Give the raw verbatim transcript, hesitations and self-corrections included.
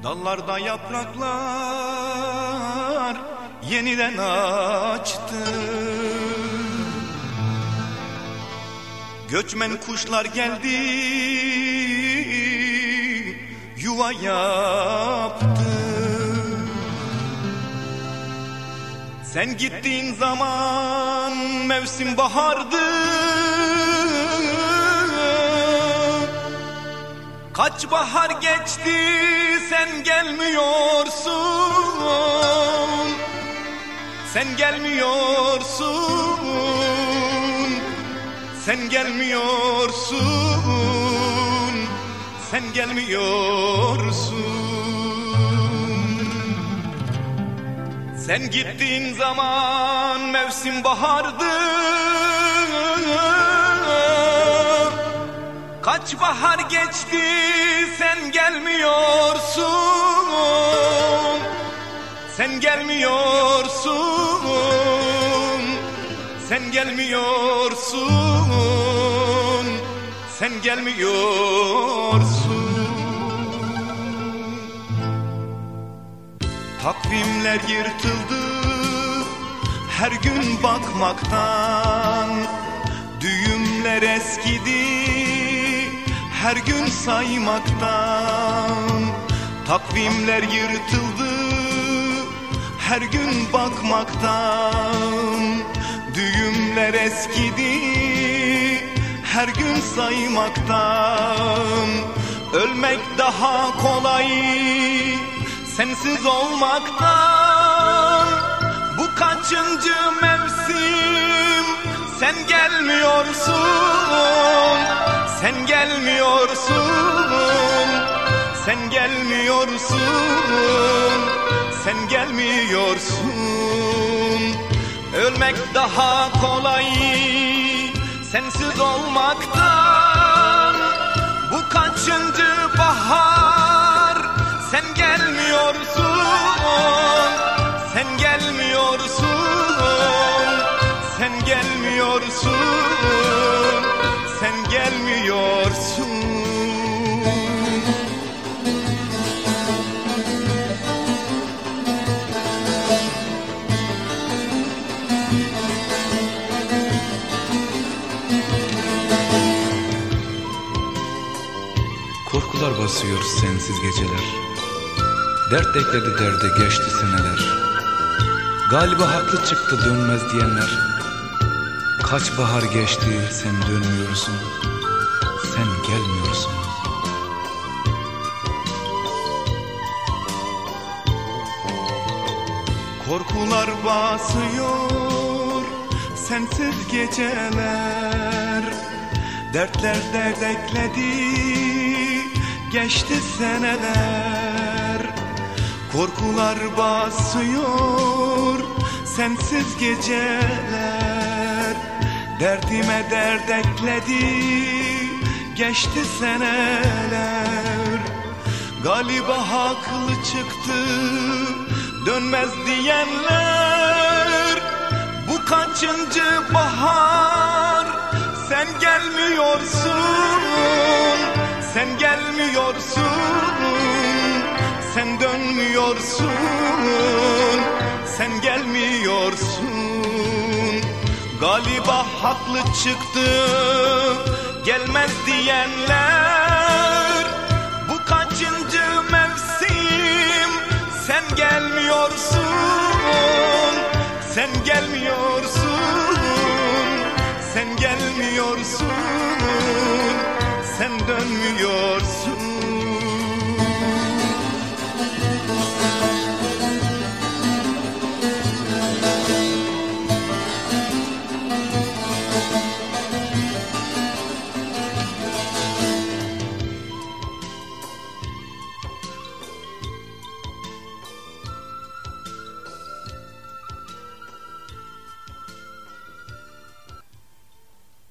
Dallarda yapraklar yeniden açtı. Göçmen kuşlar geldi, yuva yaptı. Sen gittiğin zaman mevsim bahardı. Kaç bahar geçti sen gelmiyorsun. Sen gelmiyorsun. Sen gelmiyorsun. Sen gelmiyorsun. Sen gittiğin zaman mevsim bahardı. Kaç bahar geçti sen gelmiyorsun. Sen gelmiyorsun. Sen gelmiyorsun. Sen gelmiyorsun. Takvimler yırtıldı her gün bakmaktan. Düğümler eskidi her gün saymaktan. Takvimler yırtıldı her gün bakmaktan. Düğümler eskidi her gün saymaktan. Ölmek daha kolay sensiz olmaktan. Bu kaçıncı mevsim sen gelmiyorsun. Sen gelmiyorsun. Sen gelmiyorsun. Sen gelmiyorsun. Ölmek daha kolay sensiz olmaktan. Bu kaçıncı bahar sen gelmiyorsun. Sen gelmiyorsun. Sen gelmiyorsun. Sen gelmiyorsun. Korkular basıyor sensiz geceler. Dert ekledi derde geçti seneler. Galiba haklı çıktı dönmez diyenler. Kaç bahar geçti sen dönmüyorsun. Sen gelmiyorsun. Korkular basıyor sensiz geceler. Dertler dert ekledi geçti seneler. Korkular basıyor sensiz geceler. Derdime dert ekledi geçti seneler. Galiba haklı çıktı dönmez diyenler. Bu kaçıncı bahar sen gelmiyorsun. Sen gelmiyorsun. Sen dönmüyorsun. Sen gelmiyorsun. Galiba haklı çıktı gelmez diyenler. Bu kaçıncı mevsim sen gelmiyorsun. Sen gelmiyorsun. Sen gelmiyorsun. Sen dönmüyorsun.